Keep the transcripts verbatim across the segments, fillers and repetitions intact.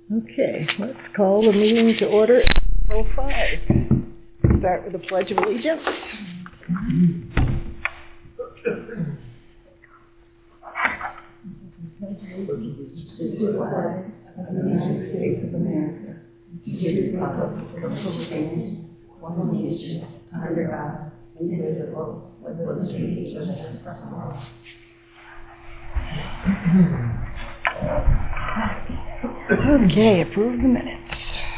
Okay, let's call the meeting to order at oh five. Start with the Pledge of Allegiance. To the flag of the United States of America, to the republic for which stands one nation, under God, indivisible, with liberty and justice for all. Okay, approve the minutes.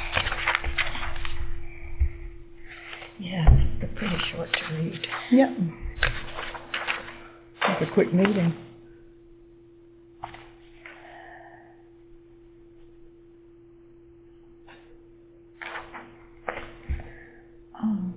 Yeah, they're pretty short to read. Yep. It's a quick meeting. Um.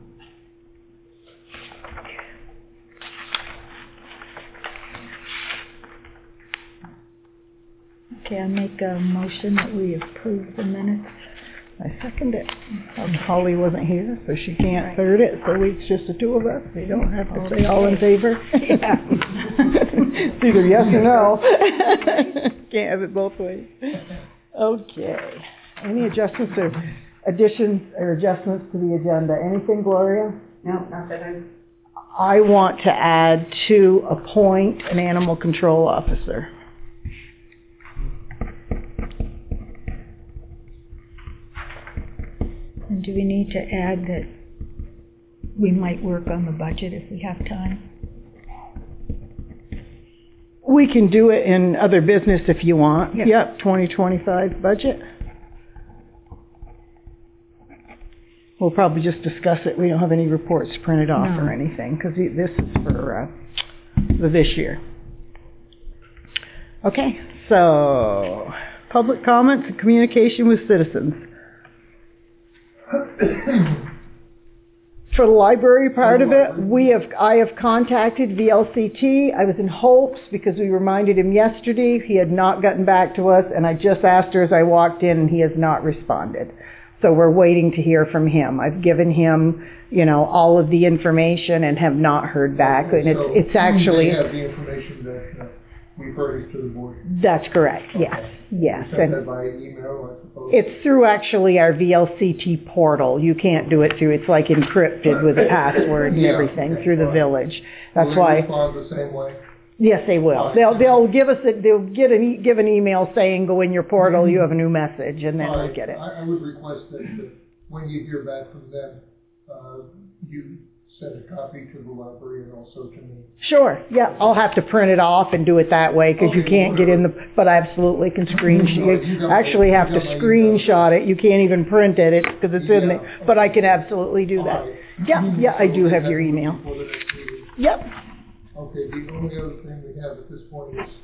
Okay, I make a motion that we approve the minutes. I second it. Um, Holly wasn't here, so she can't right. third it, so it's just the two of us. We don't have to okay. say all in favor. Yeah. It's either yes or no. Can't have it both ways. Okay. Any adjustments or additions or adjustments to the agenda? Anything, Gloria? No, not that I'm... I want to add to appoint an animal control officer. And do we need to add that we might work on the budget if we have time? We can do it in other business if you want. Yep, yep twenty twenty-five budget. We'll probably just discuss it. We don't have any reports printed off no. or anything because this is for, uh, for this year. Okay, so public comments and communication with citizens. For the library part of it, we have I have contacted V L C T. I was in hopes because we reminded him yesterday. He had not gotten back to us, and I just asked her as I walked in, and he has not responded. So we're waiting to hear from him. I've given him, you know, all of the information and have not heard back. Okay, and it's so it's actually you have the information that uh, we furnished to the board. That's correct. Okay. Yes, yes. You sent And that by email, I suppose. it's through actually our V L C T portal. You can't do it through. It's like encrypted with a password and Yeah, everything okay, through the fine. village. That's Will they why. respond the same way? Yes, they will. Fine. They'll they'll give us a, they'll get an e- give an email saying go in your portal. You have a new message, and then All we'll right. get it. I, I would request that, that when you hear back from them, uh, you send a copy to the library and also to me. Sure. Yeah, I'll have to print it off and do it that way because you Okay, can't get in the. But I absolutely can screenshot. All right, you You got my- actually have you to got my screenshot it. You can't even print it. It's because it's in Yeah. there. But I can absolutely do that. All right. Yeah, yeah, I So do we'll have have your it email. before the next meeting. Yep. Okay, the only other thing we have at this point is,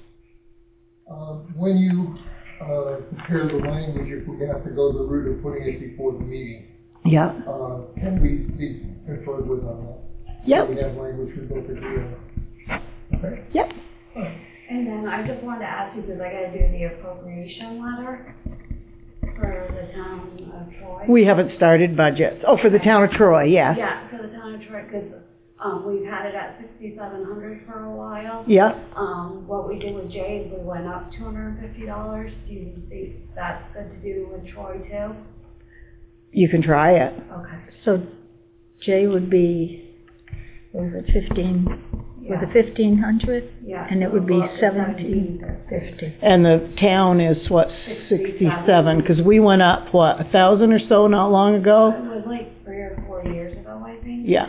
um, when you, uh, prepare the language, if we have to go the route of putting it before the meeting, Yeah. uh, can we be conferred with on that? Yep. So we have language we both agree on. Okay? Yep. And then I just wanted to ask you, because I gotta do the appropriation letter for the town of Troy. We haven't started budgets. Oh, for the town of Troy, yes. Yeah, for the town of Troy, because, um, we've had it at sixty-seven hundred for a while. Yeah. Um, what we did with Jay is we went up two hundred and fifty dollars. Do you think that's good to do with Troy too? You can try it. Okay. So Jay would be, what was it, fifteen, was Yeah. it fifteen hundred? Yeah. And it would be Well, it's seventeen fifty. And the town is what, sixty-seven? Because we went up, what, a thousand or so not long ago? It was like three or four years ago, I think. Yeah.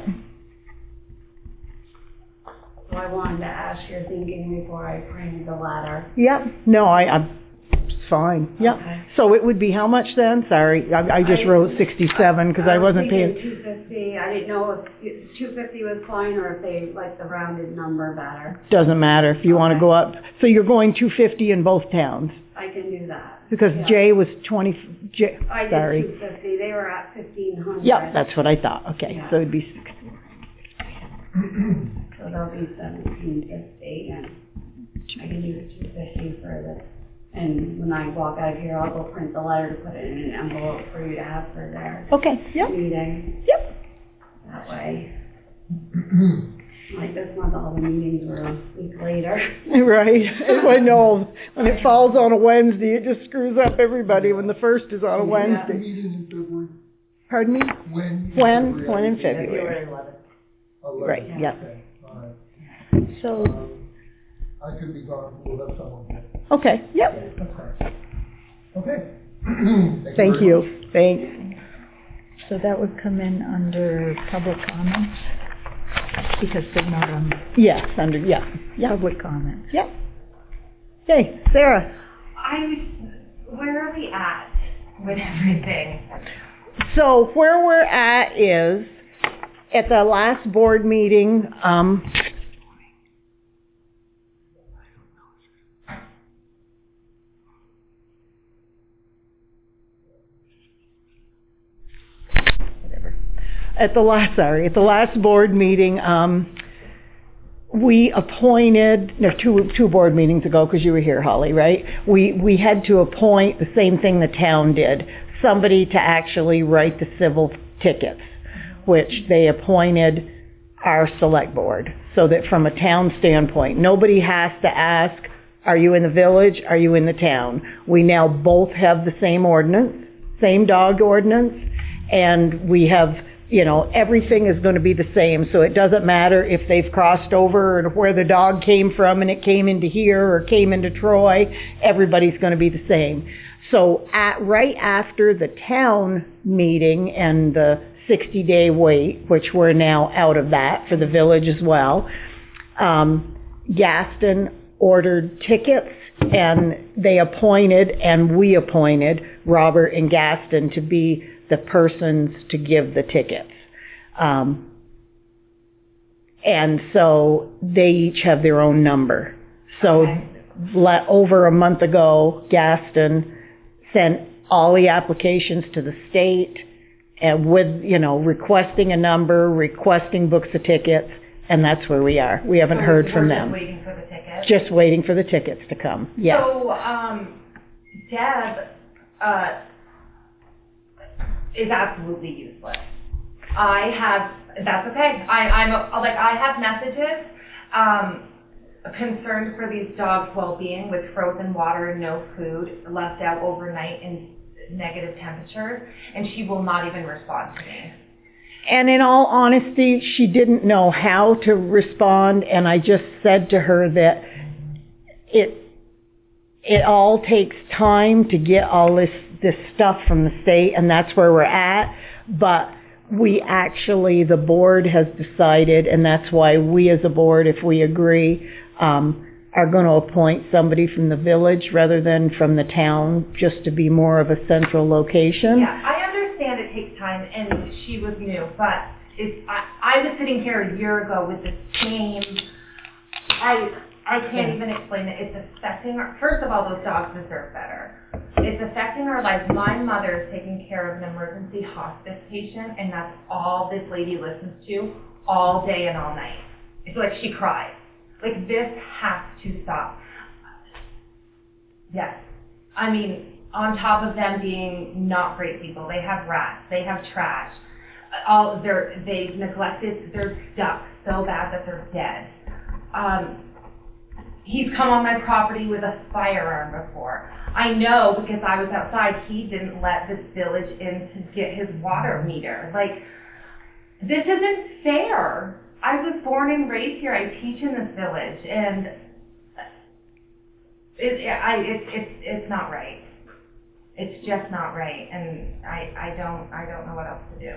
So I wanted to ask your thinking before I printed the letter. Yep. No, I, I'm, it's fine. Yep. Okay. So it would be how much then? Sorry, I, I just I- wrote sixty-seven because I wasn't thinking paying. two fifty. I didn't know if two fifty was fine or if they like the rounded number better. Doesn't matter if you want to Okay. go up. So you're going two fifty in both towns I can do that. because Yeah. Jay was twenty. J, I did sorry. two fifty. They were at fifteen hundred. Yep, that's what I thought. Okay, Yeah. so it'd be sixty. So they'll be seventeen fifty, and I can do the two fifty for the. And when I walk out of here, I'll go print the letter to put it in an envelope for you to have for their Okay. Yep. meeting. Yep. That way. Like this month, all the meetings were a week later. Right. I know. When it falls on a Wednesday, it just screws up everybody when the first is on a The Wednesday. meeting in February, Pardon me? when? When? When in February. February eleventh. eleventh, Right, yeah. okay, all right. So, Um, I could be gone, we'll have someone here. Okay, yep. That's fine. Okay. Thank very you. much. Thanks. so that would come in under public comments? Because they're not on Yes, under, yeah, yeah, public comments. yep. Okay, Sarah. I was, where are we at with everything? So where we're at is, at the last board meeting, um, whatever. At the last, sorry, at the last board meeting, um, we appointed, no, two, two board meetings ago, because you were here, Holly, right? We, we had to appoint the same thing the town did, somebody to actually write the civil tickets, which they appointed our select board, so that from a town standpoint, nobody has to ask, are you in the village, are you in the town? We now both have the same ordinance, same dog ordinance, and we have, you know, everything is going to be the same, so it doesn't matter if they've crossed over or where the dog came from and it came into here or came into Troy, everybody's going to be the same. So at, right after the town meeting and the sixty-day wait, which we're now out of that for the village as well, um, Gaston ordered tickets, and they appointed, and we appointed Robert and Gaston to be the persons to give the tickets. Um, and so they each have their own number. So Okay. le- over a month ago, Gaston sent all the applications to the state, and with, you know, requesting a number, requesting books of tickets, and that's where we are. We haven't So heard from we're them. just waiting for the ticket? Just waiting for the tickets to come, yes. So, um, Deb, uh, is absolutely useless. I have, that's okay. I, I'm, a- like, I have messages, um, concerned for these dogs' well-being with frozen water and no food, left out overnight in negative temperatures, and she will not even respond to me. And in all honesty, she didn't know how to respond, and I just said to her that it, it all takes time to get all this, this stuff from the state, and that's where we're at, but we actually, the board has decided, and that's why we as a board, if we agree, um, are going to appoint somebody from the village rather than from the town, just to be more of a central location. Yeah, I understand it takes time, and she was new, but it's, I, I was sitting here a year ago with the same, I, I can't even explain it. It's affecting our, first of all, those dogs deserve better. It's affecting our lives. My mother is taking care of an emergency hospice patient, and that's all this lady listens to all day and all night. It's like she cries. Like, this has to stop. Yes. I mean, on top of them being not great people, they have rats, they have trash. All they're they've neglected their ducks so bad that they're dead. Um, he's come on my property with a firearm before. I know because I was outside. He didn't let this village in to get his water meter. Like, this isn't fair. I was born and raised here. I teach in this village, and it, I, it, it's, it's not right. It's just not right, and I, I don't, I don't know what else to do.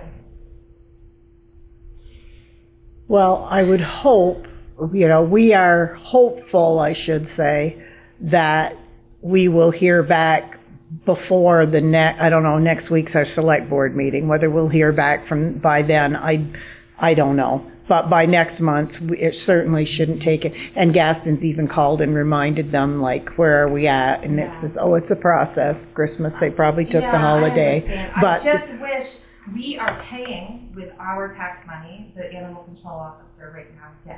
Well, I would hope, you know, we are hopeful, I should say, that we will hear back before the next, I don't know, next week's our select board meeting. Whether we'll hear back from, by then, I, I don't know. But by next month, we- it certainly shouldn't take it. And Gaston's even called and reminded them, like, where are we at? And it Yeah. says, oh, it's a process. Christmas, they probably took the holiday. Yeah, I But understand. I just wish we are paying with our tax money the animal control officer right now, Deb.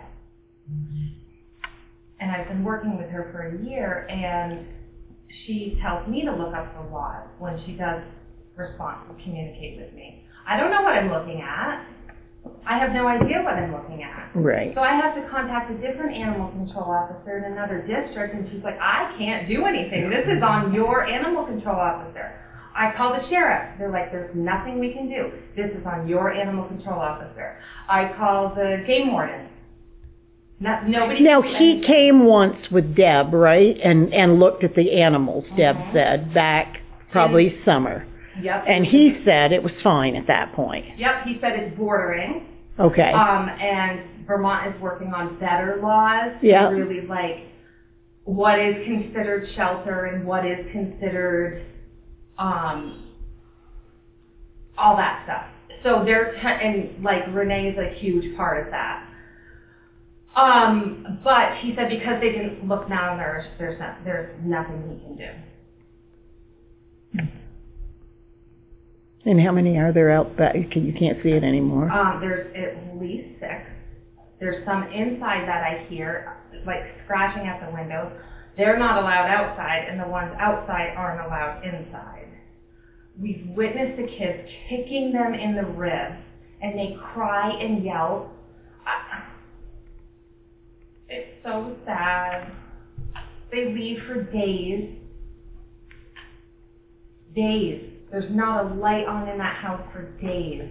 And I've been working with her for a year, and she tells me to look up the laws when she does respond, communicate with me. I don't know what I'm looking at. I have no idea what I'm looking at. Right. So I have to contact a different animal control officer in another district, and she's like, I can't do anything. This is on your animal control officer. I call the sheriff. They're like, there's nothing we can do. This is on your animal control officer. I call the game warden. Not, nobody. Now, can do he anything. came once with Deb, right? And, and looked at the animals, Deb Mhm. said, back probably summer. Yep. And he said it was fine at that point. Yep, he said it's bordering. Okay. Um, and Vermont is working on better laws Yeah. to really like what is considered shelter and what is considered um, all that stuff. So they're t- and like Renee's a huge part of that. Um, but he said because they didn't look malnourished, there's not, there's nothing he can do. And how many are there out back? You can- you can't see it anymore. Um, there's at least six. There's some inside that I hear, like scratching at the windows. They're not allowed outside, and the ones outside aren't allowed inside. We've witnessed the kids kicking them in the ribs, and they cry and yell. I- It's so sad. They leave for days. Days. There's not a light on in that house for days.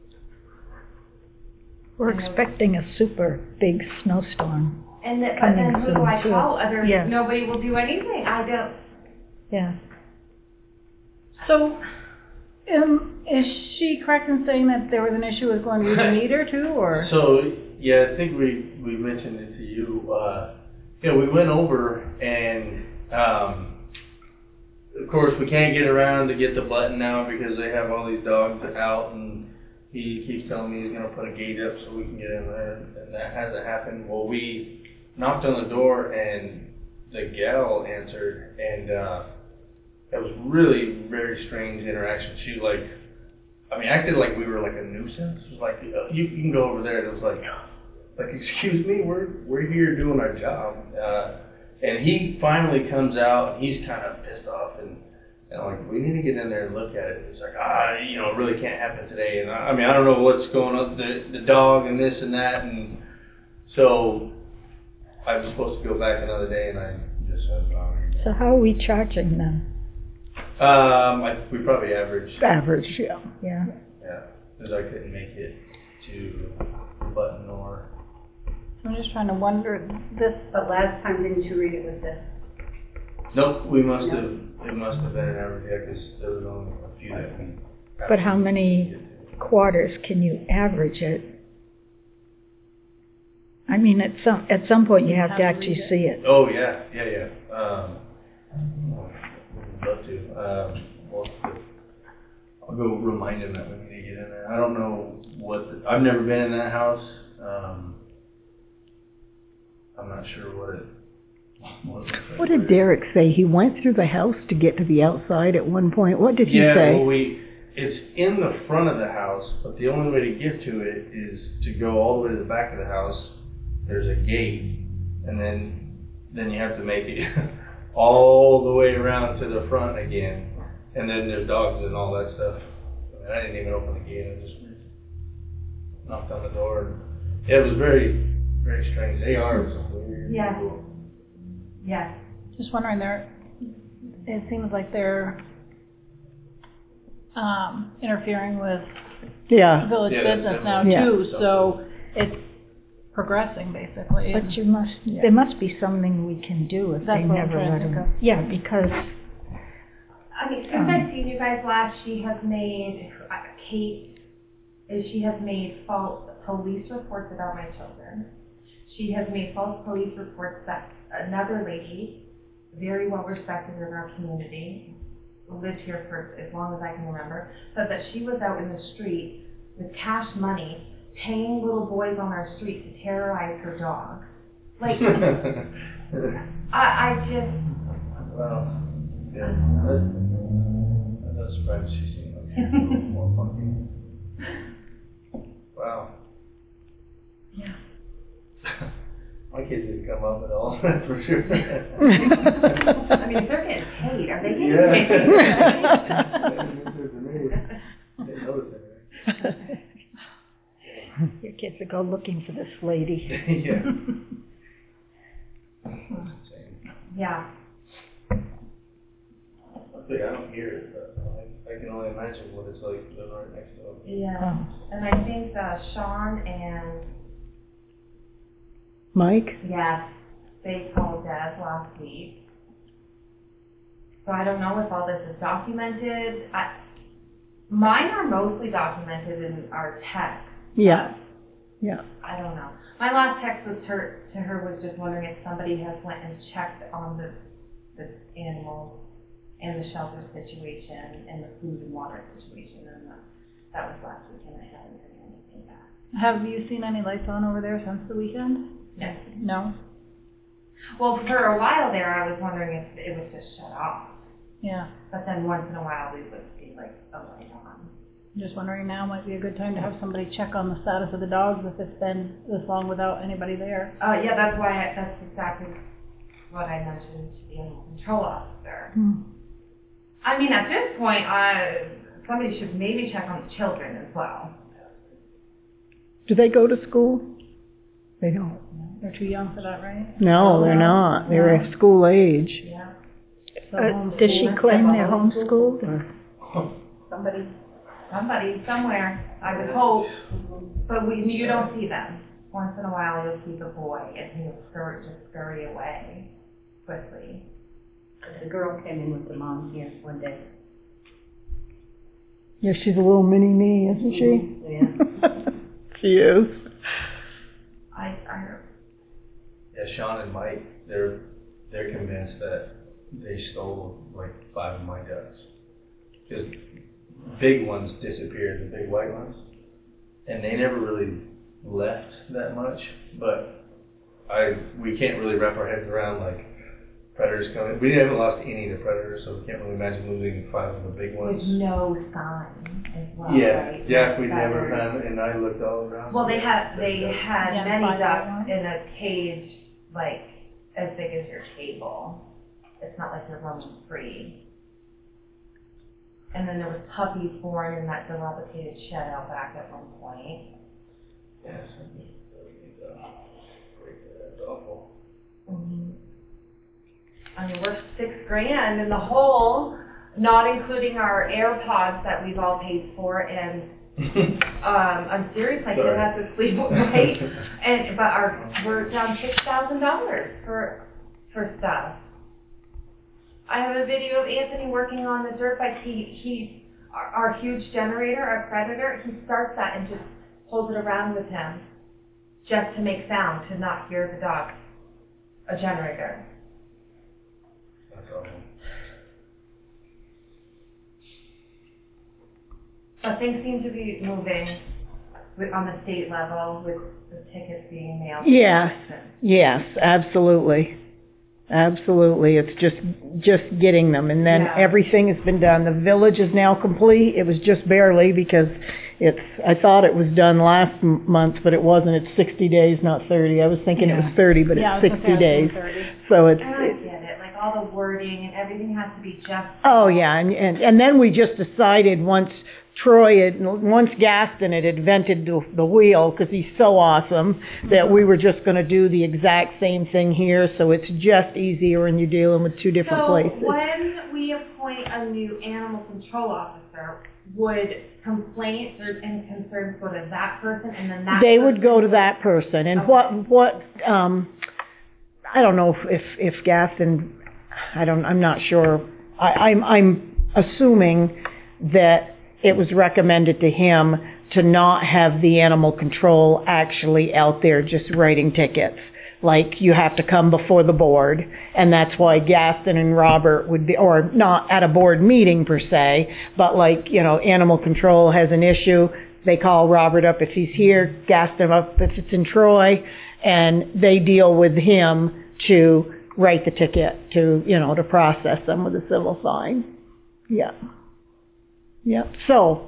We're expecting a super big snowstorm. And that, but Coming then who do soon, I too. call? Other, Yeah. nobody will do anything. I don't. Yeah. So, um, is she correct in saying that there was an issue with going to the meter too, or? So, yeah, I think we, we mentioned it to you. Uh, yeah, we went over and, um, of course, we can't get around to get the button now because they have all these dogs out, and he keeps telling me he's going to put a gate up so we can get in there, and that hasn't happened. Well, we knocked on the door, and the gal answered, and uh, it was really very strange interaction. She, like, I mean, acted like we were like a nuisance. It was like, uh, you, you can go over there. And it was like, like, excuse me, we're we're here doing our job. Uh, and he finally comes out, and he's kind of pissed off, and, and I'm like, we need to get in there and look at it. He's like, ah, you know, it really can't happen today. And I, I mean, I don't know what's going on, the, the dog and this and that. And so I was supposed to go back another day, and I just said, oh, So how are we charging them? um, I, we probably averaged, Average, yeah. Yeah. yeah, because I couldn't make it to the button or. I'm just trying to wonder, this, But last time, didn't you read it with this? Nope, we must have, it must have been an average, yeah, because there was only a few that we. But how many quarters can you average it? I mean, at some, at some point you have to actually see it. Oh, yeah, yeah, yeah, um, I'd love to, um, well, I'll go remind him that we need to get in there. I don't know what, the- I've never been in that house, um, I'm not sure what it, what it looks like. What did Derek say? He went through the house to get to the outside at one point. What did he Yeah, say? well, we, it's in the front of the house, but the only way to get to it is to go all the way to the back of the house. There's a gate, and then, then you have to make it all the way around to the front again. And then there's dogs and all that stuff. I mean, I didn't even open the gate, I just knocked on the door. Yeah, it was very, very strange. They are some weird Yeah. people. Yes. just wondering, there, it seems like they're, um, interfering with Yeah. village Yeah, that's business now definitely- too, so it's progressing basically. But and- you must, there must be something we can do if they That's what I'm never trying let to think them. of. Yeah, because, I mean, since I've seen you guys last, she has made, uh, Kate, is she has made false police reports about my children. She has made false police reports that another lady, very well respected in our community, lived here for as long as I can remember, said that she was out in the street with cash money, paying little boys on our street to terrorize her dog. Like, I, I just, Well, yeah, that, that does surprise me. She seemed like a little more funky. Wow. Yeah. My kids didn't come up at all, that's for sure. I mean, if they're getting paid, are they getting Yeah. paid? Didn't notice it. to go looking for this lady. Yeah. Yeah. Luckily, I don't hear it, but I, I can only imagine what it's like living right next to them. Yeah. And I think, uh, Sean and, Mike? yes, they called Deb last week. So I don't know if all this is documented. I, mine are mostly documented in our text. Yeah. Yeah. I don't know. My last text was her, to her was just wondering if somebody has went and checked on the, the animals and the shelter situation and the food and water situation, and that, that was last weekend. I haven't heard anything back. Have you seen any lights on over there since the weekend? No. No? Well, for a while there, I was wondering if it was just shut off. Yeah. But then once in a while, we would see like a light on. Just wondering now might be a good time to have somebody check on the status of the dogs if it's been this long without anybody there. Uh, yeah, that's why, I, that's exactly what I mentioned to the animal control officer. Hmm. I mean, at this point, uh, somebody should maybe check on the children as well. Do they go to school? They don't. They're too young for that, right? No, they're not. They're at school age. Yeah. So Uh, does she homeschool- claim they're homeschooled? Or? Somebody. Somebody, somewhere, I would hope, but we, you don't see them. Once in a while, you'll see the boy, and he'll scurry, just scurry away quickly. The girl came in with the mom here one day. Yeah, she's a little mini me, isn't she? Yeah. She is. I, I, Yeah, Sean and Mike, they're, they're convinced that they stole like five of my ducks. Because big ones disappeared, the big white ones. And they never really left that much, but I, we can't really wrap our heads around like predators coming. We haven't lost any to predators, so we can't really imagine losing five of the big ones. with no sign as well, Yeah, right? yeah, we That never was- found, and I looked all around. Well, they had, they had Yeah, many five ducks ones. in a cage, like, as big as your table. It's not like they're roaming free. And then there was puppies born in that dilapidated shed out back at one point. Yes, that's awful. Mm-hmm. I mean, we're six grand in the hole, not including our AirPods that we've all paid for, and um, I'm serious, my kid Sorry. has to sleep right, and but our we're down six thousand dollars for for stuff. I have a video of Anthony working on the dirt bike. He he, our, our huge generator, our Predator. He starts that and just pulls it around with him, just to make sound, to not hear the dogs. A generator. That's awful. But things seem to be moving with, on the state level with the tickets being mailed. Yes, yes, absolutely. Absolutely. It's just, just getting them. And then Yeah. everything has been done. The village is now complete. It was just barely because it's, I thought it was done last m- month, but it wasn't. It's sixty days, not thirty. I was thinking it was thirty, but Yeah, I it's was gonna sixty say days. it's thirty. So it's, And I get it, like all the wording and everything has to be just. oh yeah, and, and, and then we just decided once Troy had, once Gaston had invented the, the wheel, because he's so awesome, that we were just going to do the exact same thing here, so it's just easier when you're dealing with two different So places. when we appoint a new animal control officer, would complaints or and concerns go to that person and then that They person would go to that person, and Okay. what, what, um, I don't know if, if, if Gaston, I don't, I'm not sure, I, I'm, I'm assuming that it was recommended to him to not have the animal control actually out there just writing tickets. Like, you have to come before the board, and that's why Gaston and Robert would be, or not at a board meeting per se, but like, you know, animal control has an issue, they call Robert up if he's here, Gaston up if it's in Troy, and they deal with him to write the ticket, to, you know, to process them with a civil fine. Yeah. Yeah, so,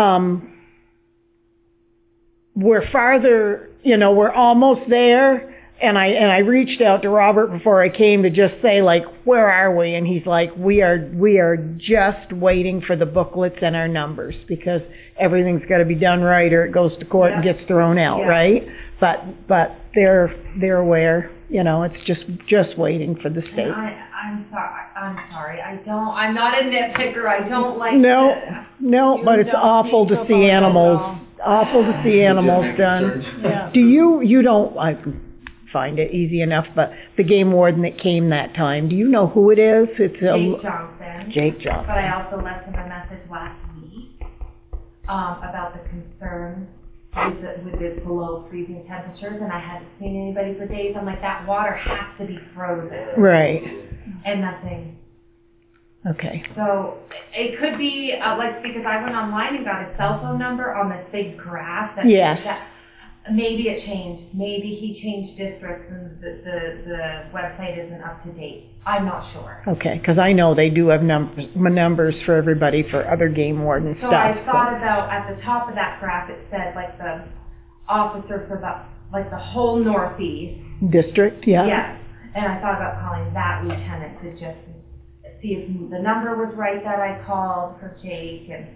um, we're farther, you know, we're almost there. And I, and I reached out to Robert before I came to just say, like, where are we? And he's like, we are, we are just waiting for the booklets and our numbers, because everything's gotta be done right or it goes to court and Yeah. gets thrown out, Yeah. right? But, but they're, they're aware, you know, it's just, just waiting for the And state. I, I'm sorry, I'm sorry, I don't, I'm not a nitpicker, I don't like No, to- no, You but it's don't awful need to to see apologize animals, at all. awful to see animals done. Concerns. Yeah. Do you, you don't, I find it easy enough, but the game warden that came that time, do you know who it is? It's a Jake Johnson. Jake Johnson. But I also left him a message last week, um, about the concerns with the, with the below freezing temperatures, and I hadn't seen anybody for days. I'm like, that water has to be frozen, Right, and nothing. okay. So it could be, uh, like, because I went online and got his cell phone number on this big graph that. Yes. that maybe it changed. Maybe he changed districts and the, the, the website isn't up to date. I'm not sure. Okay, because I know they do have numbers, numbers for everybody for other game warden So stuff. I thought about, at the top of that graph, it said like the officer for the, like the whole northeast. District, yeah? Yes. And I thought about calling that lieutenant to just see if the number was right that I called for Jake, and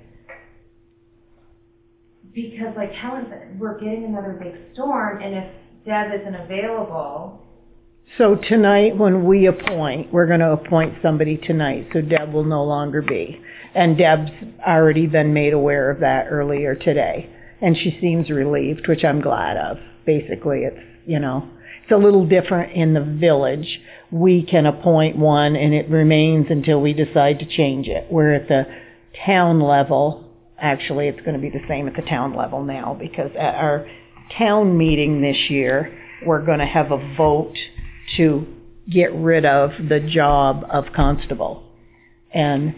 because like Helen said, we're getting another big storm, and if Deb isn't available, So tonight, when we appoint, we're going to appoint somebody tonight, so Deb will no longer be. And Deb's already been made aware of that earlier today. And she seems relieved, which I'm glad of. Basically, it's, you know, it's a little different in the village. We can appoint one and it remains until we decide to change it. Where at the town level, actually it's going to be the same at the town level now, because at our town meeting this year, we're going to have a vote to get rid of the job of constable. And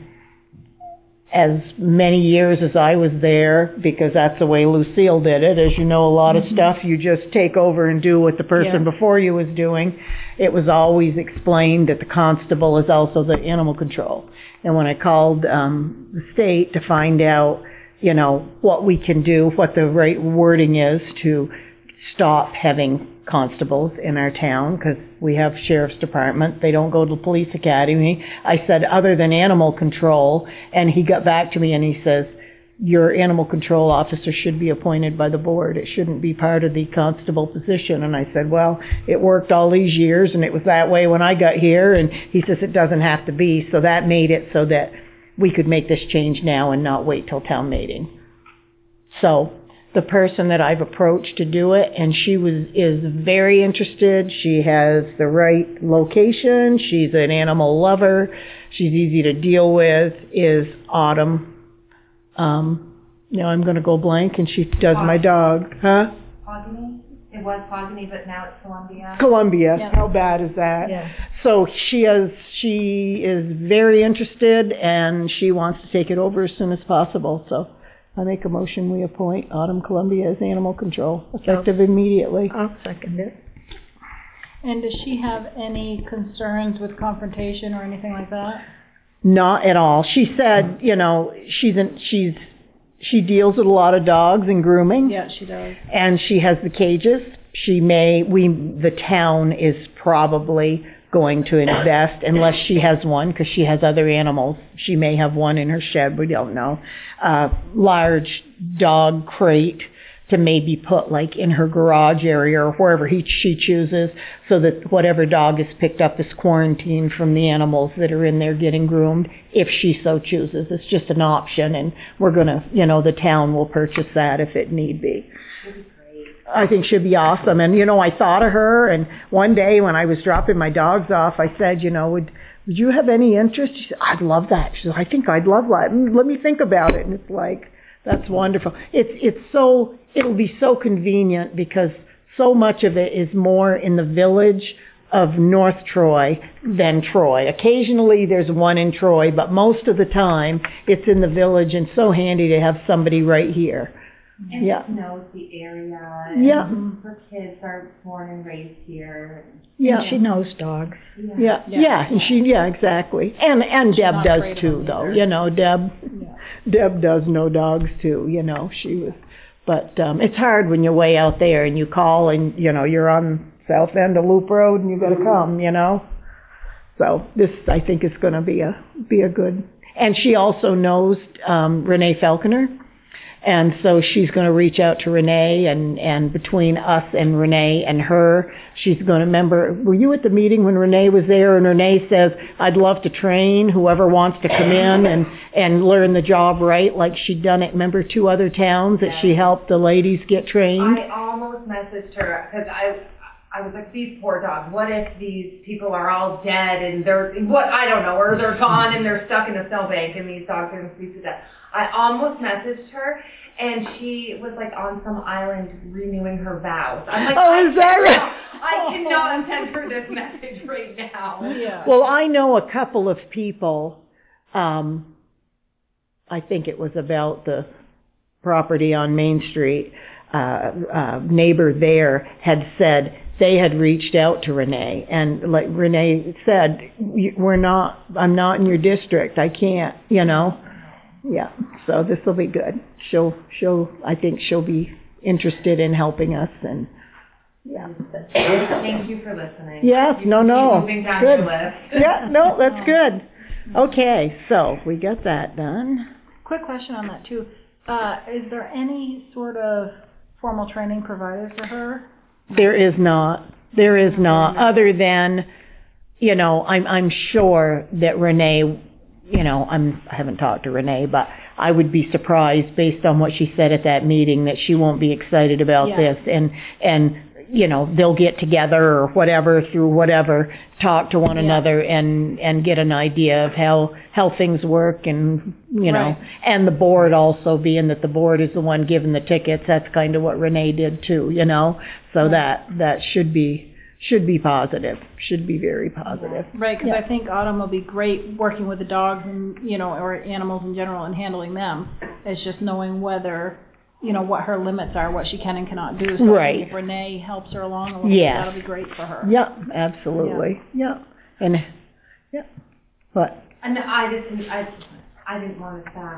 as many years as I was there, because that's the way Lucille did it, as you know, a lot of stuff you just take over and do what the person Yeah. before you was doing. It was always explained that the constable is also the animal control. And when I called um, the state to find out, you know, what we can do, what the right wording is to stop having constables in our town, because we have sheriff's department, they don't go to the police academy. I said, other than animal control, and he got back to me and he says, your animal control officer should be appointed by the board. It shouldn't be part of the constable position. And I said, well, it worked all these years and it was that way when I got here. And he says it doesn't have to be. So that made it so that we could make this change now and not wait till town meeting. So the person that I've approached to do it, and she was is very interested. She has the right location. She's an animal lover. She's easy to deal with, is Autumn. Um, now I'm going to go blank, and she does my dog. Huh? Pogany? It was Pogany, but now it's Columbia. Columbia. Yeah. How bad is that? Yeah. So she is, she is very interested, and she wants to take it over as soon as possible. So I make a motion, we appoint Autumn Columbia as animal control, effective immediately. I'll second it. And does she have any concerns with confrontation or anything like that? Not at all. She said, you know, she's an, she's she deals with a lot of dogs and grooming, Yeah, she does. and she has the cages. She may we the town is probably going to invest, unless she has one, because she has other animals. She may have one in her shed, we don't know. Uh, large dog crate to maybe put like in her garage area or wherever he, she chooses, so that whatever dog is picked up is quarantined from the animals that are in there getting groomed, if she so chooses. It's just an option, and we're gonna, you know, the town will purchase that if it need be. I think she'd be awesome. And, you know, I thought of her, and one day when I was dropping my dogs off, I said, you know, would, would you have any interest? She said, I'd love that. She said, I think I'd love that. Let me think about it. And it's like, that's wonderful. It's, it's so, it'll be so convenient, because so much of it is more in the village of North Troy than Troy. Occasionally there's one in Troy, but most of the time it's in the village, and so handy to have somebody right here. And Yeah. just knows the area. And Yeah. her kids are born and raised here. Yeah. She knows dogs. Yeah, Yeah. yeah, and she, yeah, exactly. And, and Deb not does afraid of too, them though, either. you know, Deb, Yeah. Deb does know dogs too, you know, she was, but, um, it's hard when you're way out there and you call and, you know, you're on south end of Loop Road and you gotta come, you know? So this, I think, is gonna be a, be a good, and she also knows, um, Renee Falconer. And so she's going to reach out to Renee, and, and between us and Renee and her, she's going to remember, were you at the meeting when Renee was there? And Renee says, I'd love to train whoever wants to come in and, and learn the job right, like she'd done it, remember, two other towns that she helped the ladies get trained? I almost messaged her, because I, I was like, these poor dogs, what if these people are all dead and they're, what, I don't know, or they're gone and they're stuck in a snowbank and these dogs are going to freeze to death. I almost messaged her, and she was like on some island renewing her vows. I'm like, oh, is that right? I cannot send her this message right now. Yeah. Well, I know a couple of people, um, I think it was about the property on Main Street, uh, uh, neighbor there had said they had reached out to Renee, and like Renee said, we're not, I'm not in your district, I can't, you know. Yeah, so this will be good. She'll, she'll, I think she'll be interested in helping us, and, yeah. Thank you for listening. Yes, You no, keep no. moving down Good. your list. Yeah, no, that's good. Okay, so we got that done. Quick question on that too. Uh, is there any sort of formal training provided for her? There is not. There is not, other than, you know, I'm, I'm sure that Renee, you know, I'm, I haven't talked to Renee, but I would be surprised based on what she said at that meeting that she won't be excited about Yeah. this, and, and, you know, they'll get together or whatever through whatever, talk to one Yeah. another and, and get an idea of how, how things work, and, you know, Right. and the board also, being that the board is the one giving the tickets, that's kind of what Renee did too, you know, so Right. that, that should be, should be positive, should be very positive. Right, because Yeah. I think Autumn will be great working with the dogs and, you know, or animals in general and handling them. It's just knowing whether, you know, what her limits are, what she can and cannot do. So I Right. think if Renee helps her along a little Yes. bit, that'll be great for her. Yeah, absolutely, yeah, and, yeah, but, And I just, didn't- I, I didn't want to stop.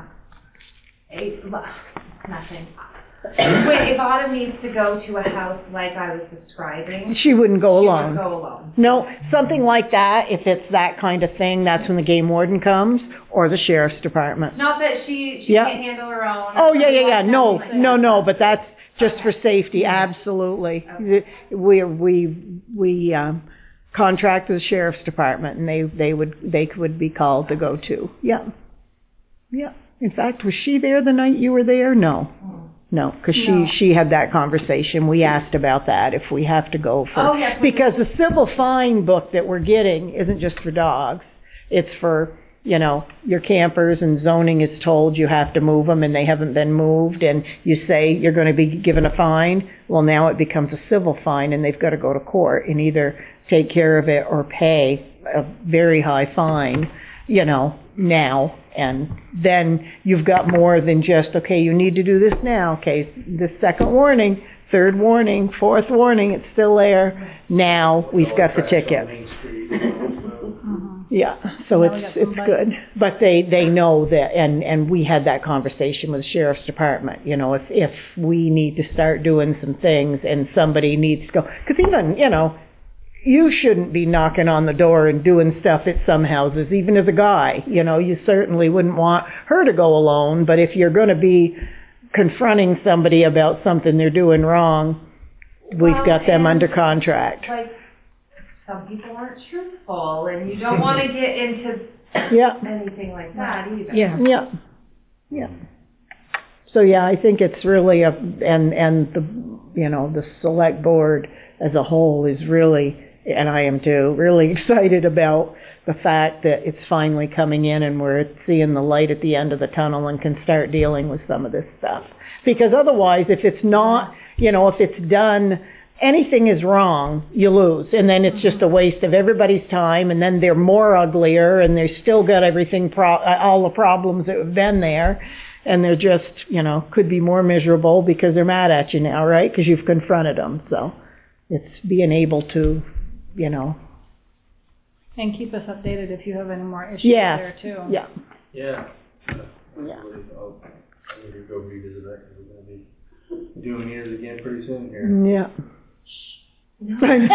It, nothing. Wait, if Autumn needs to go to a house like I was describing, she wouldn't go she would alone. go alone. No, something like that, if it's that kind of thing, that's when the game warden comes, or the sheriff's department. Not that she, she Yeah. can't handle her own. Oh, yeah, yeah, yeah, no, Like that. no, no, but that's just for safety, absolutely. We, we, we, um, contract with the sheriff's department, and they, they would, they would be called to go too, yeah. Yeah, in fact, was she there the night you were there? No. No, because No. she, she had that conversation. We asked about that, if we have to go for, Oh, yes, we because the civil fine book that we're getting isn't just for dogs. It's for, you know, your campers, and zoning is told you have to move them and they haven't been moved, and you say you're going to be given a fine. Well, now it becomes a civil fine, and they've got to go to court and either take care of it or pay a very high fine, you know, now. And then you've got more than just, okay, you need to do this now. Okay, this second warning, third warning, fourth warning, it's still there. Now we've got the ticket. Yeah, so Now we it's, got it's somebody- good. But they, they know that, and, and we had that conversation with the sheriff's department, you know, if, if we need to start doing some things and somebody needs to go, because even, you know, you shouldn't be knocking on the door and doing stuff at some houses, even as a guy. You know, you certainly wouldn't want her to go alone, but if you're going to be confronting somebody about something they're doing wrong, we've Well, got them and, under contract. Like, some people aren't truthful, and you don't want to get into Yeah, anything like that either. Yeah. yeah, yeah. So yeah, I think it's really a, and, and the, you know, the select board as a whole is really, and I am too, really excited about the fact that it's finally coming in and we're seeing the light at the end of the tunnel and can start dealing with some of this stuff. Because otherwise, if it's not, you know, if it's done, anything is wrong, you lose. And then it's just a waste of everybody's time, and then they're more uglier, and they've still got everything, pro- all the problems that have been there. And they're just, you know, could be more miserable because they're mad at you now, right? Because you've confronted them. So it's being able to, you know. And keep us updated if you have any more issues Yes, there too. yeah. Yeah. Yeah. I'll, I need to go revisit that, because we're gonna be doing yours again pretty soon here. Yeah. I know.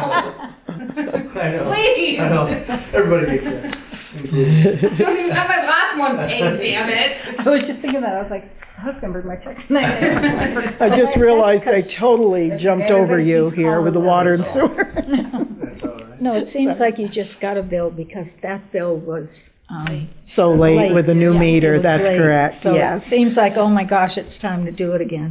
I know. Please. I know. Everybody hates that. I don't even have my last one paid, damn it. I was just thinking that, I was like, I was gonna bring my check tonight. I just realized I totally jumped over you here with the water and sewer. That's all right. No, it seems like you just got a bill because that bill was, um, So late with the new Yeah, it meter, was that's late. correct, So yes. it seems like, oh my gosh, it's time to do it again.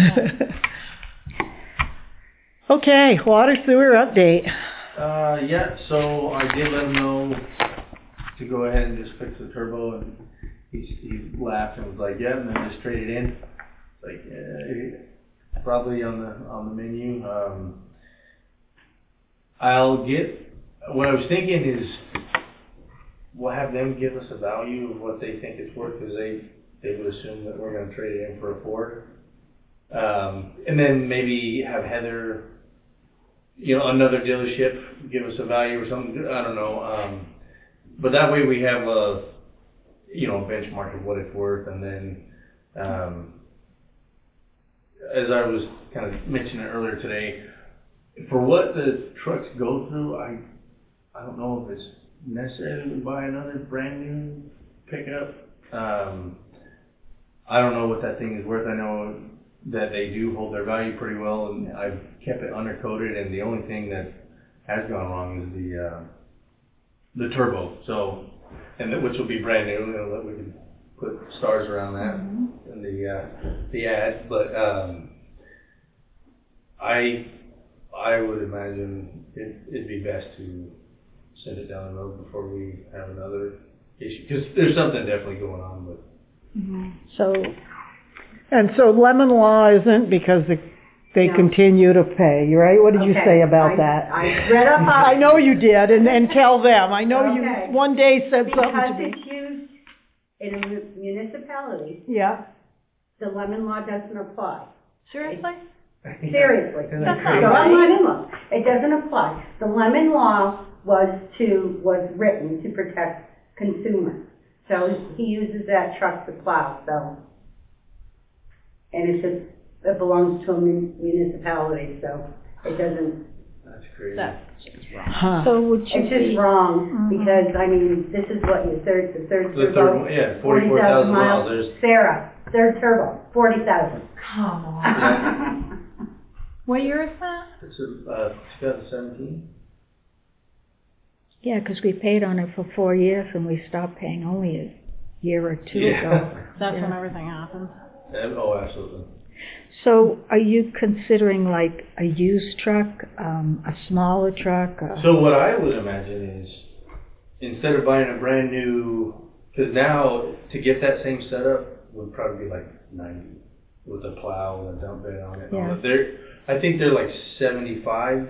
Okay, water sewer update. Uh, yeah, so I did let him know to go ahead and just fix the turbo, and he, he laughed and was like, yeah, and then just trade it in. It's like, yeah, probably on the, on the menu. Um, I'll get, what I was thinking is, we'll have them give us a value of what they think it's worth, because they, they would assume that we're gonna trade it in for a Ford. Um, and then maybe have Heather, you know, another dealership give us a value or something, I don't know. Um, but that way we have a, you know, benchmark of what it's worth, and then, um, as I was kind of mentioning earlier today, for what the trucks go through, I, I don't know if it's necessary to buy another brand new pickup. Um, I don't know what that thing is worth. I know that they do hold their value pretty well, and I've kept it undercoated, and the only thing that has gone wrong is the uh, the turbo. So, and that, which will be brand new, you know, that we can put stars around that mm-hmm. in the uh, the ad. But um, I I would imagine it, it'd be best to send it down the road before we have another issue, because there's something definitely going on with. Mm-hmm. So. And so lemon law isn't because they, they No. continue to pay, right? What did you Okay, say about I- that? I read up on I know you did, and, and tell them. I know Okay. you one day said Because something to me. it's used in a mu- municipality, Yeah. the lemon law doesn't apply. Seriously? Seriously. Isn't That's that not So crazy? I'm not in law. It doesn't apply. The lemon law was to, was written to protect consumers. So he uses that truck to plow, so. And it's just, it belongs to a mun- municipality, so it doesn't, That's crazy. That's just wrong. Huh. So would you it's just be, wrong, Mhm. because, I mean, this is what your third, the third The turbo. third one, yeah, forty-four thousand miles. There's Sarah, third turbo, forty thousand. Come on. What year is that? it's a, uh, twenty seventeen. yeah, because we paid on it for four years and we stopped paying only a year or two Yeah. ago. That's Yeah. when everything happens. Oh, absolutely. So are you considering like a used truck, um, a smaller truck? a- So what I would imagine is, instead of buying a brand new, because now to get that same setup would probably be like ninety with a plow and a dump bed on it. and all Yeah. that. They're, I think they're like seventy-five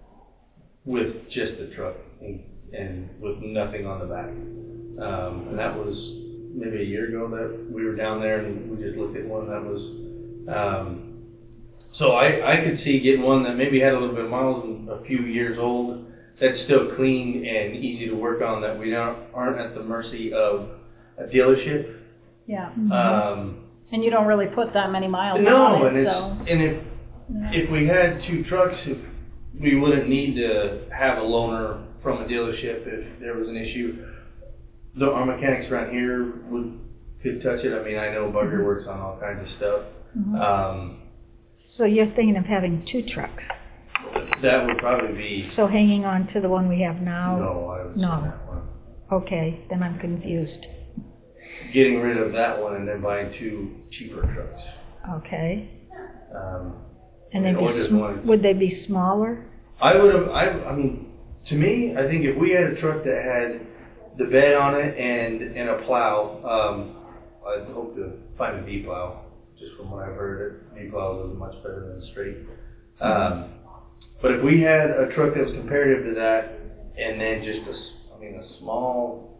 with just the truck and, and with nothing on the back. Um, and that was maybe a year ago that we were down there and we just looked at one that was. Um, so I, I could see getting one that maybe had a little bit of miles and a few years old, that's still clean and easy to work on, that we don't, aren't at the mercy of a dealership. Yeah. Um, And you don't really put that many miles no, on and it, it's, so. and if, if we had two trucks, if we wouldn't need to have a loaner from a dealership if there was an issue. The, our mechanics around here would, could touch it. I mean, I know Bugger works on all kinds of stuff. Mhm. Um, So you're thinking of having two trucks? that would probably be, So hanging on to the one we have now? no, I would say No. that one. Okay, then I'm confused. Getting rid of that one and then buying two cheaper trucks. Okay. Um, And then or be just sm- one. would they be smaller? I would have, I, I mean, to me, I think if we had a truck that had the bed on it and, and a plow, um, I'd hope to find a V-plow, just from what I've heard, V-plow is much better than straight. Um, but if we had a truck that was comparative to that, and then just a, s- I mean, a small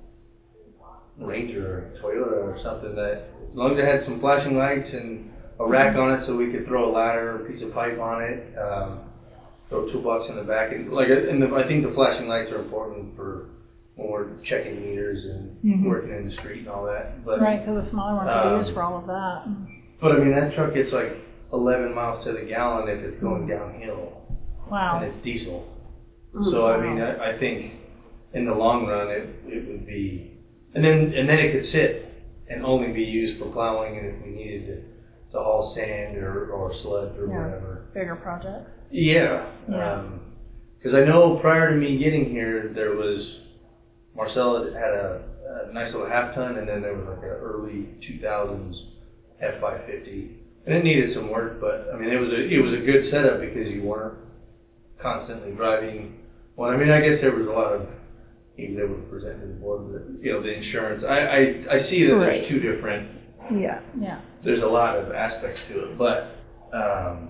Ranger or Toyota or something that, as long as it had some flashing lights and a rack on it so we could throw a ladder or a piece of pipe on it, um, throw a toolbox in the back, and like, and the, I think the flashing lights are important for when we're checking meters and Mhm. working in the street and all that. But Right, because the smaller ones are Um, used for all of that. but I mean, that truck gets like eleven miles to the gallon if it's going downhill. Wow. and it's diesel. Mm, So, I mean, I, I think in the long run, it, it would be, and then, and then it could sit and only be used for plowing and if we needed to, to haul sand or, or sludge or Yeah. whatever. Bigger project. Yeah, Yeah. um, cause I know prior to me getting here, there was, Marcel had a, a nice little half ton and then there was like a early two thousands F five fifty. And it needed some work, but I mean, it was a, it was a good setup because you weren't constantly driving. Well, I mean, I guess there was a lot of, he was able to present to the board, but, you know, the insurance. I, I, I see that Right. there's two different, Yeah. Yeah. there's a lot of aspects to it, but, um,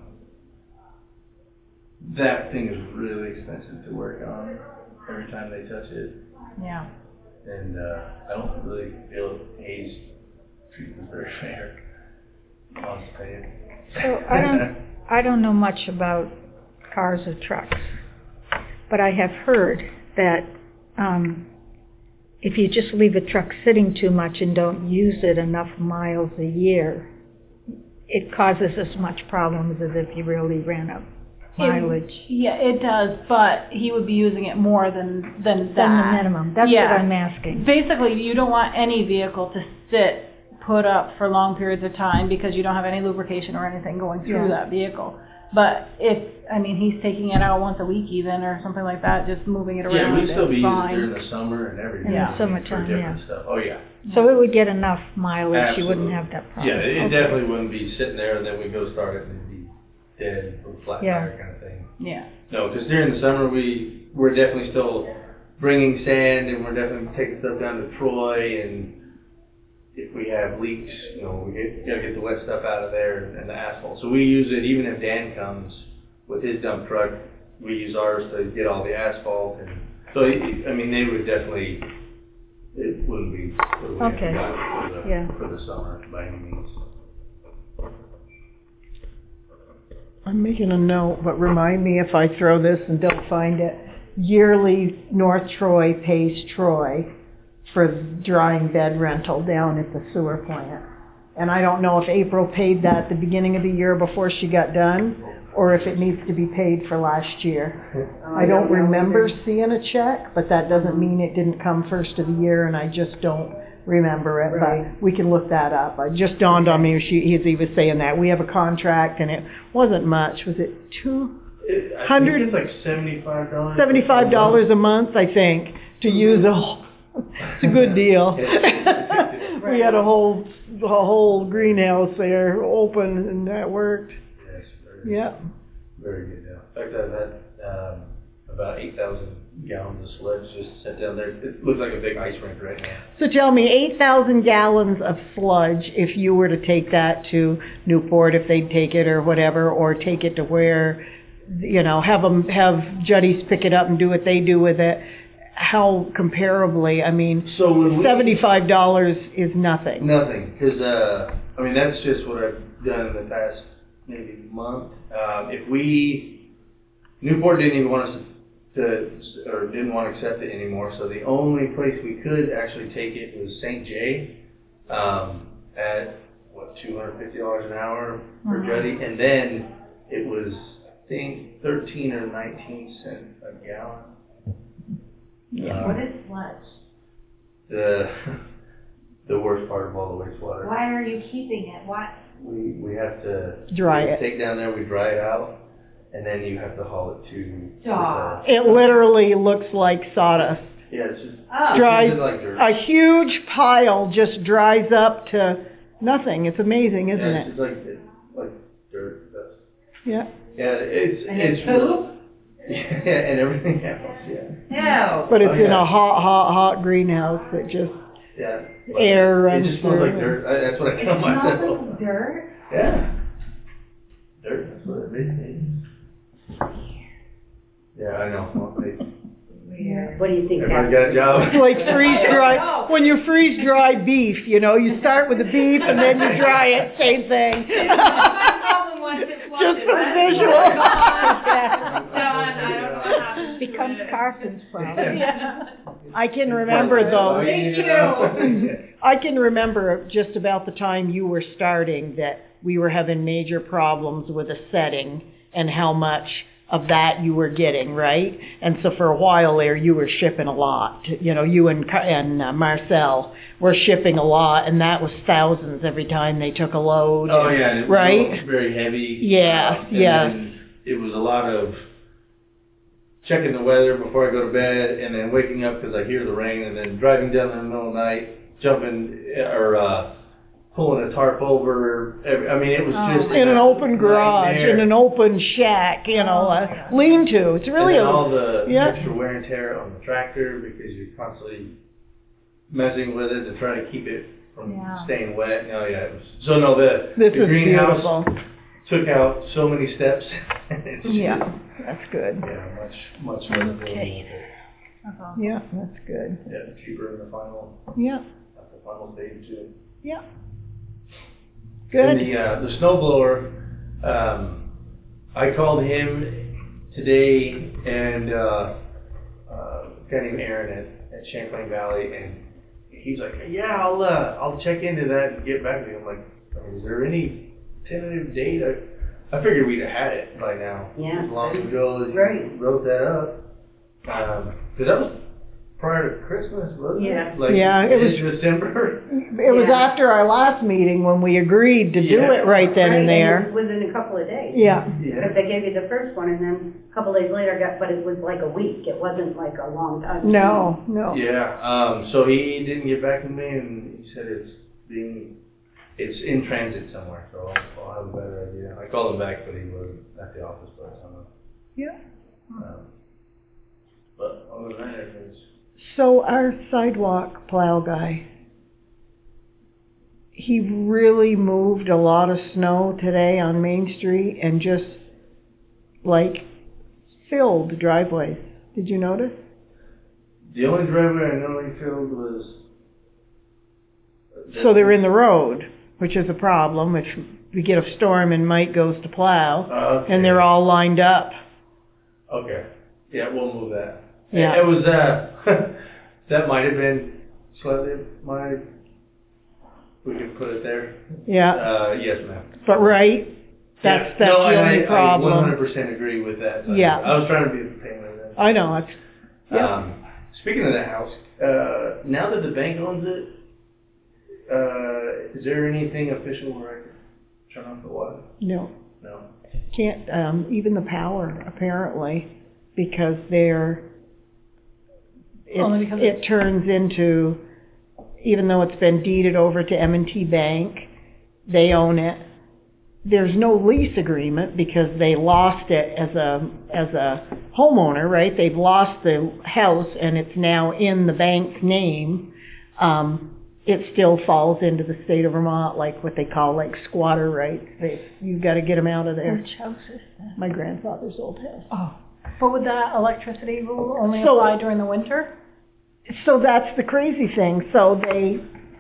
that thing is really expensive to work on every time they touch it. Yeah. And, uh, I don't really feel Hayes treats us very fair. Wants to pay it. So I don't, I don't know much about cars or trucks, but I have heard that um, if you just leave a truck sitting too much and don't use it enough miles a year, it causes as much problems as if you really ran up mileage. It, yeah, it does, but he would be using it more than, than that. Than the minimum. That's Yeah. what I'm asking. Basically, you don't want any vehicle to sit put up for long periods of time because you don't have any lubrication or anything going through Yeah. that vehicle. But if, I mean, he's taking it out once a week even or something like that, just moving it Yeah, around, we'd still be it's using it fine. during the summer and everything. In the I mean, summertime, for different yeah. stuff. Oh, yeah. So it would get enough mileage, you wouldn't Absolutely. have that problem. Yeah, it, it Okay. definitely wouldn't be sitting there and then we go start it and it'd be dead or flat Yeah. tire kind of thing. Yeah. No, because during the summer we, we're definitely still bringing sand and we're definitely taking stuff down to Troy and if we have leaks, you know, we get, gotta get the wet stuff out of there and, and the asphalt. So we use it, even if Dan comes with his dump truck, we use ours to get all the asphalt and, so, it, I mean, they would definitely, it wouldn't be, what we have Okay. got for the, Yeah. for the summer by any means. I'm making a note, but remind me if I throw this and don't find it. Yearly, North Troy pays Troy for drying bed rental down at the sewer plant. And I don't know if April paid that at the beginning of the year before she got done, or if it needs to be paid for last year. I don't remember seeing a check, but that doesn't mean it didn't come first of the year, and I just don't remember it, Right. but we can look that up. It just dawned on me, she, he was saying that. We have a contract, and it wasn't much. Was it two, It, I Hundred- think it's like seventy-five dollars. seventy-five dollars a month, I think, to use a whole, it's a good deal. We had a whole, a whole greenhouse there open, and that worked. Yes, very, Yeah. very good deal. In fact, I've had, um, about eight thousand gallons of sludge just set down there. It looks like a big ice rink right now. So tell me, eight thousand gallons of sludge, if you were to take that to Newport, if they'd take it or whatever, or take it to where, you know, have them, have Juddy's pick it up and do what they do with it, how comparably, I mean, So when we. seventy-five dollars is nothing. Nothing, because, uh, I mean, that's just what I've done in the past maybe month. Um, if we, Newport didn't even want us to, or didn't want to accept it anymore, so the only place we could actually take it was Saint Jay, um, at, what, two hundred fifty dollars an hour for Mhm. Juddy, and then it was, I think, thirteen or nineteen cents a gallon. Yeah. What is sludge? The, the worst part of all the wastewater. Why are you keeping it? Why? We, we have to. Dry we it. Take down there, we dry it out, and then you have to haul it to. Stop. It literally looks like sawdust. Yeah, it's just. Oh. it's Dries, just like dirt. a huge pile just dries up to nothing. It's amazing, isn't Yeah, it? it's just like, it's like dirt, that's, Yeah. yeah, it's, And it's. it's poop? Yeah, and everything else, yeah. No. But it's Oh, in yeah. a hot, hot, hot greenhouse that just, Yeah. Air It runs just smells like through. dirt, I- that's what I It tell smells myself. like dirt? Yeah. Dirt, that's what it is. Yeah, I know, well, they, Weird. What do you think, everybody Kathy? got a job. it's like freeze dry, when you freeze dry beef, you know, you start with the beef and then you dry it, same thing. My problem once it Just flushes, for that's visual. gone. Done, I don't know what happens. to Becomes it. Carson's problem. Yeah. I can remember though, Me too. I can remember just about the time you were starting that we were having major problems with a setting and how much of that you were getting, right? And so for a while there, you were shipping a lot. You know, you and, Car- and uh, Marcel were shipping a lot, and that was thousands every time they took a load. Oh, yeah, and it was right? all very heavy. Yeah, uh, and yeah. then it was a lot of checking the weather before I go to bed, and then waking up because I hear the rain, and then driving down in the middle of the night, jumping, or uh, pulling a tarp over. Every, I mean, it was Oh, just In an a open garage, nightmare. in an open shack, you know, a lean-to. It's really and then a, all the yeah. extra wear and tear on the tractor because you're constantly messing with it to try to keep it from Yeah. staying wet. No, yeah. It was, so no, the, This the is greenhouse beautiful. took out so many steps. It's just- Yeah, that's good. Yeah, much, much more than Okay. That's awesome. Yeah, that's good. Yeah, cheaper in the final, Yeah, at the final stage too. yeah. And Good. the, uh, the snow blower, um, I called him today and, uh, uh, a guy named Aaron at, at Champlain Valley, and he's like, yeah, I'll, uh, I'll check into that and get back to you. I'm like, is there any tentative date? I, I figured we'd have had it by now. Yeah. As long ago as Right. you wrote that up. Um, cause that was prior to Christmas, wasn't Yeah. it? Like, Yeah, it was- December. It was Yeah. after our last meeting when we agreed to do Yeah. it right then and Right, there. it was within a couple of days. Yeah, Yeah. Because they gave you the first one, and then a couple days later, I got, but it was like a week. It wasn't like a long time. no, no. Yeah, um, so he didn't get back to me, and he said it's being, it's in transit somewhere, so I'll, I'll have a better idea. I called him back, but he wasn't at the office by the time. Yeah. Um, but other than that, everything's, So our sidewalk plow guy, he really moved a lot of snow today on Main Street and just like filled driveways. Did you notice? the only driveway I know he filled was. So they're in the road, which is a problem if we get a storm and Mike goes to plow Uh, okay. and they're all lined up. Okay, yeah, we'll move that. Yeah. It, it was, uh, that might have been slightly my, we could put it there. Yeah, Uh, yes, ma'am. but right, that's, Yeah. that's No, the I- only I- problem. I one hundred percent agree with that. So Yeah. I was trying to be the pain with that. I know, it's, yeah. Um, speaking of that house, uh, now that the bank owns it, uh, is there anything official where I can turn off the water? no. No. Can't, um, even the power, apparently, because they're, Only it, because it turns into, even though it's been deeded over to M and T Bank, they own it. There's no lease agreement because they lost it as a, as a homeowner, right? They've lost the house and it's now in the bank's name. Um, it still falls into the state of Vermont, like what they call like squatter rights. They, you've got to get them out of there. Which house is that? My grandfather's old house. Oh, but would that electricity rule only So- apply during the winter? So that's the crazy thing. So they,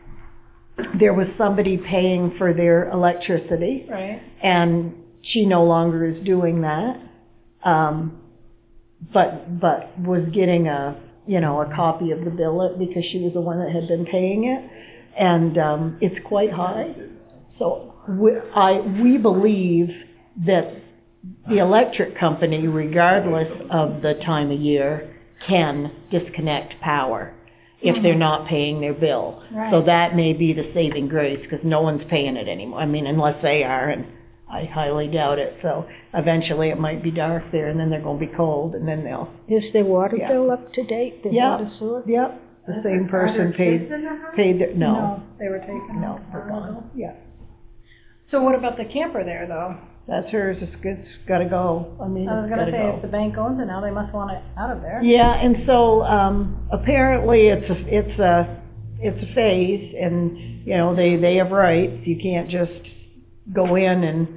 there was somebody paying for their electricity, Right. and she no longer is doing that. Um, but, but was getting a, you know, a copy of the bill because she was the one that had been paying it. And, um, it's quite high. So we, I, we believe that the electric company, regardless of the time of year, can disconnect power if they're not paying their bill. Right. So that may be the saving grace, because no one's paying it anymore. I mean, unless they are, and I highly doubt it. So eventually it might be dark there, and then they're going to be cold, and then they'll, Is their water Yeah. bill up to date, the Yeah. water sewer? yep, the same Are person there paid, kids in the house? paid their, no, They were taken. no, they're gone. Yeah. So what about the camper there, though? That's hers, it's good, it's gotta go. I mean, I was it's gonna gotta say, go. if the bank owns it now, they must want it out of there. Yeah, and so, um, apparently it's a, it's a, it's a phase, and, you know, they, they have rights. You can't just go in and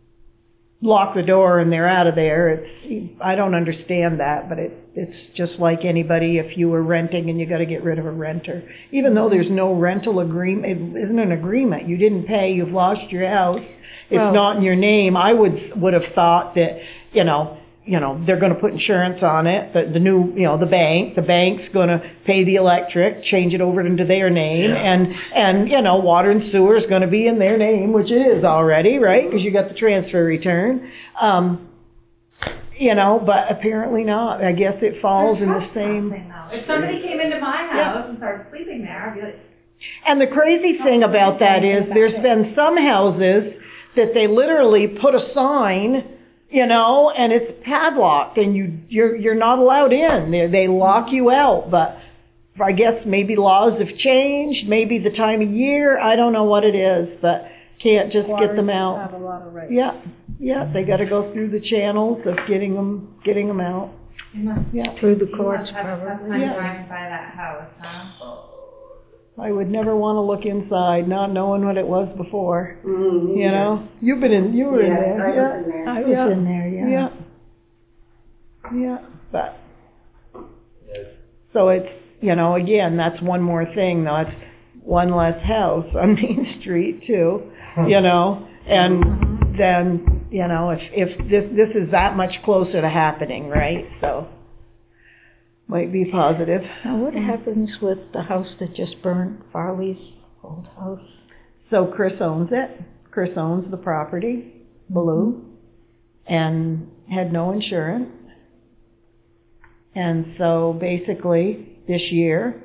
lock the door and they're out of there. It's, I don't understand that, but it, it's just like anybody, if you were renting and you gotta get rid of a renter. Even though there's no rental agreement, it isn't an agreement. You didn't pay, you've lost your house. It's Well- not in your name. I would, would have thought that, you know, you know, they're gonna put insurance on it, the, the new, you know, the bank, the bank's gonna pay the electric, change it over into their name, Yeah. and, and, you know, water and sewer is gonna be in their name, which it is already, right? Because you got the transfer return. Um, you know, but apparently not. I guess it falls in the They're same. trespassing, though. If somebody came into my Yeah. house and started sleeping there, I'd be like, And the crazy thing about that is there's been some houses that they literally put a sign, you know, and it's padlocked and you, you're, you're not allowed in. They, they lock you out, but I guess maybe laws have changed, maybe the time of year, I don't know what it is, but can't just get them out. Have a lot of rights. Yeah, yeah, they gotta go through the channels of getting them, getting them out. you must, Yeah, Through the you courts, must have a tough probably. time Yeah. driving by that house, huh? I would never wanna look inside, not knowing what it was before, Mm, you know? You've been in, you were in Yes, there, I was yeah. in there. I was Yeah. in there, yeah. Yeah. Yeah, but, Yes. so it's, you know, again, that's one more thing, though, it's one less house on Main Street too, you know? And then, you know, if, if this, this is that much closer to happening, right, so, might be positive. Now, what happens with the house that just burned, Farley's old house? So Chris owns it, Chris owns the property, Blue, and had no insurance. And so basically, this year,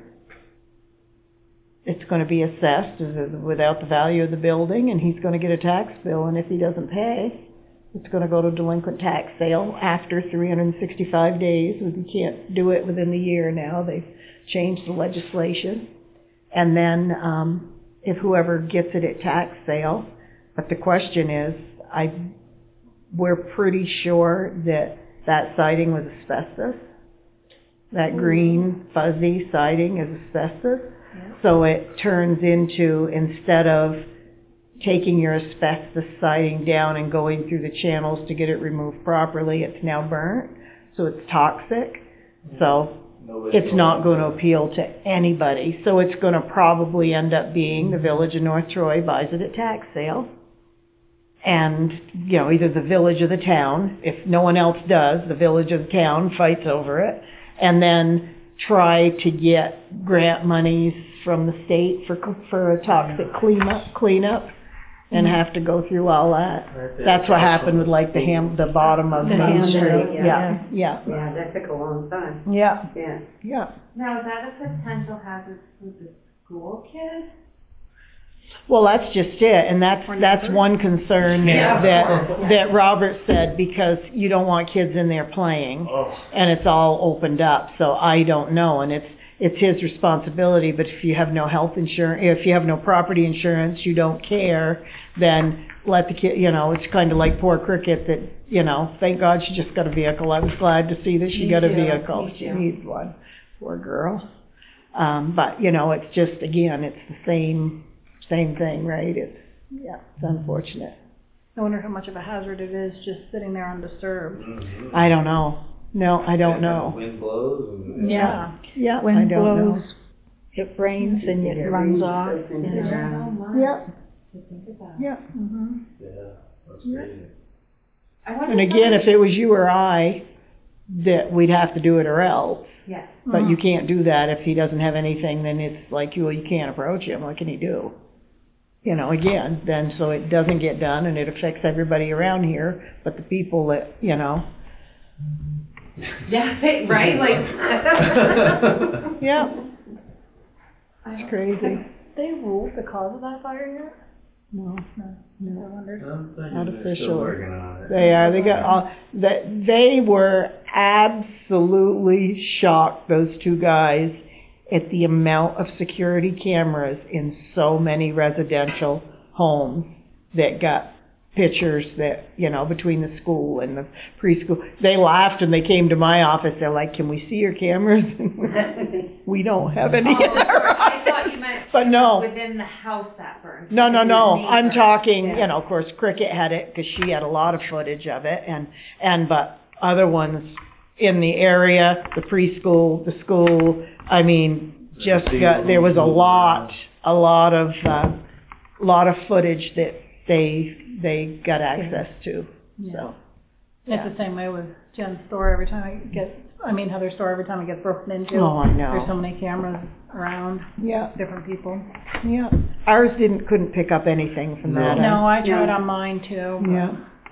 it's gonna be assessed as- without the value of the building, and he's gonna get a tax bill, and if he doesn't pay, it's gonna go to delinquent tax sale after three hundred and sixty-five days. You can't do it within the year now, they've changed the legislation. And then, um, if whoever gets it at tax sale, but the question is, I, we're pretty sure that that siding was asbestos. That green fuzzy siding is asbestos. So it turns into, instead of taking your asbestos siding down and going through the channels to get it removed properly, it's now burnt, so it's toxic. So Nobody it's not going to appeal to anybody. So it's going to probably end up being the Village of North Troy buys it at tax sale. And, you know, either the village or the town, if no one else does, the village or the town fights over it. And then try to get grant monies from the state for, for a toxic cleanup, cleanup. And have to go through all that. Right there. That's what happened with like the ham, the bottom of The Main ham Street. street, Yeah, yeah, Yeah, that took a long time, yeah, yeah. yeah. Now, is that a potential hazard for the school kids? Well, that's just it, and that's, that's one concern Yeah. that, that Robert said, because you don't want kids in there playing, Oh, and it's all opened up, so I don't know, and it's, it's his responsibility, but if you have no health insurance, if you have no property insurance, you don't care, then let the kid, you know, it's kind of like poor Cricket that, you know, thank God she just got a vehicle. I was glad to see that she Me got a too, vehicle. me She too. needs one, poor girl. Um, but, you know, it's just, again, it's the same, same thing, right? It's, yeah, it's unfortunate. I wonder how much of a hazard it is just sitting there undisturbed. mhm. I don't know. No, I don't And know. Wind blows and. Yeah. Yeah, I Wind don't know. blows, it rains and it runs off. Goes into the you know. ground. much Yeah, to think about. yeah. Mm-hmm. Yeah, that's Yeah. crazy. I wonder And if again, if somebody- it was you or I, that we'd have to do it or else. Yes. But you can't do that if he doesn't have anything, then it's like, well, you can't approach him, what can he do? You know, again, then, so it doesn't get done and it affects everybody around here, but the people that, you know, Yeah, right, like. yeah, it's crazy. They ruled the cause of that fire yet? No, I no. wondered. I'm thinking Not they're official. still working on it. They are, they got all, that, they were absolutely shocked, those two guys, at the amount of security cameras in so many residential homes that got pictures that, you know, between the school and the preschool. They laughed and they came to my office, they're like, can we see your cameras? We don't have any in Oh, our I thought office. you meant But no. within the house that burned. No, no, Within no, the I'm neighbor. talking, Yeah. you know, of course, Cricket had it, because she had a lot of footage of it, and, and, but other ones in the area, the preschool, the school, I mean, just got, there was a lot, a lot of, uh, lot of footage that they, they got access to, so. It's the same way with Jen's store every time I get, I mean Heather's store every time it gets broken into. Oh, I know. There's so many cameras around, Yeah, different people. yeah. Ours didn't, couldn't pick up anything from that. No, I tried No. on mine too. but- Yeah.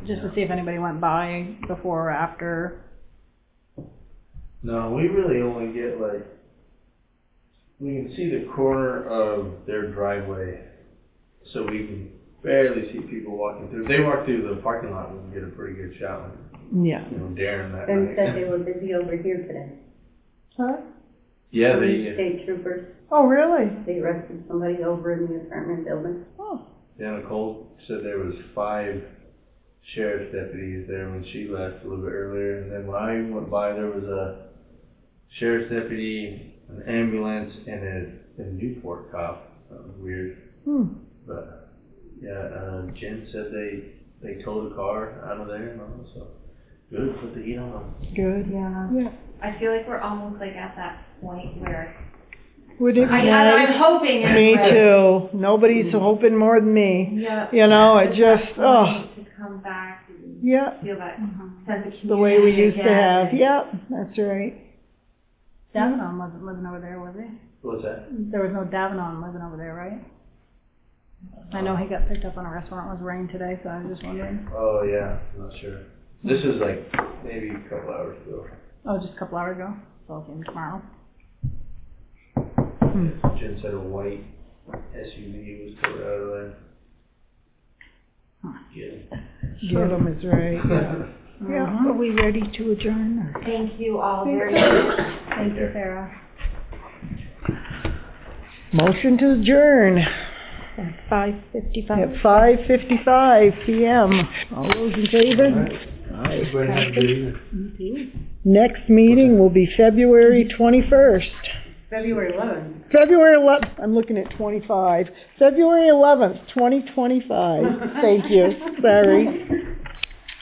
just to see if anybody went by before or after. No, we really only get like, we can see the corner of their driveway, so we can barely see people walking through. If they walk through the parking lot, we can get a pretty good shot with, Yeah. you know, Darren that Ben night. said they were busy over here today. Huh? Yeah, Police they, State troopers, Oh, really? they arrested somebody over in the apartment building. Oh. yeah, Nicole said there was five sheriff's deputies there when she left a little bit earlier, and then when I went by, there was a sheriff's deputy, an ambulance, and a, a Newport cop. That was weird. Hmm. But yeah, uh, Jen said they they towed a car out of there and all, so good, put the heat on them. Good. Yeah. Yeah. I feel like we're almost like at that point where, Would it be I, I, nice? I'm hoping. it's Me like- too. Nobody's hoping more than me. Yeah. You know, it It's just, that oh, point to come back and yeah, feel that sense of community the way we used to again. have. Yeah, that's right. Davenon wasn't living over there, was he? What's that? There was no Davenon living over there, right? I know he got picked up on a restaurant with rain today, so I was just wondering. Oh yeah, I'm not sure. This is like maybe a couple hours ago. Oh, just a couple hours ago. So I'll see him tomorrow. Jen said a white S U V was towed out of there. Yeah. Get 'em is right. Yeah. Yeah. Are we ready to adjourn? Or? Thank you all very much. Thank you, Sarah. Motion to adjourn At five fifty-five. at five fifty-five P M All those in favor? Everybody have a good evening. Next meeting will be February twenty-first. February eleventh. February eleventh, I'm looking at twenty-five. February eleventh, twenty twenty-five. Thank you. Sorry.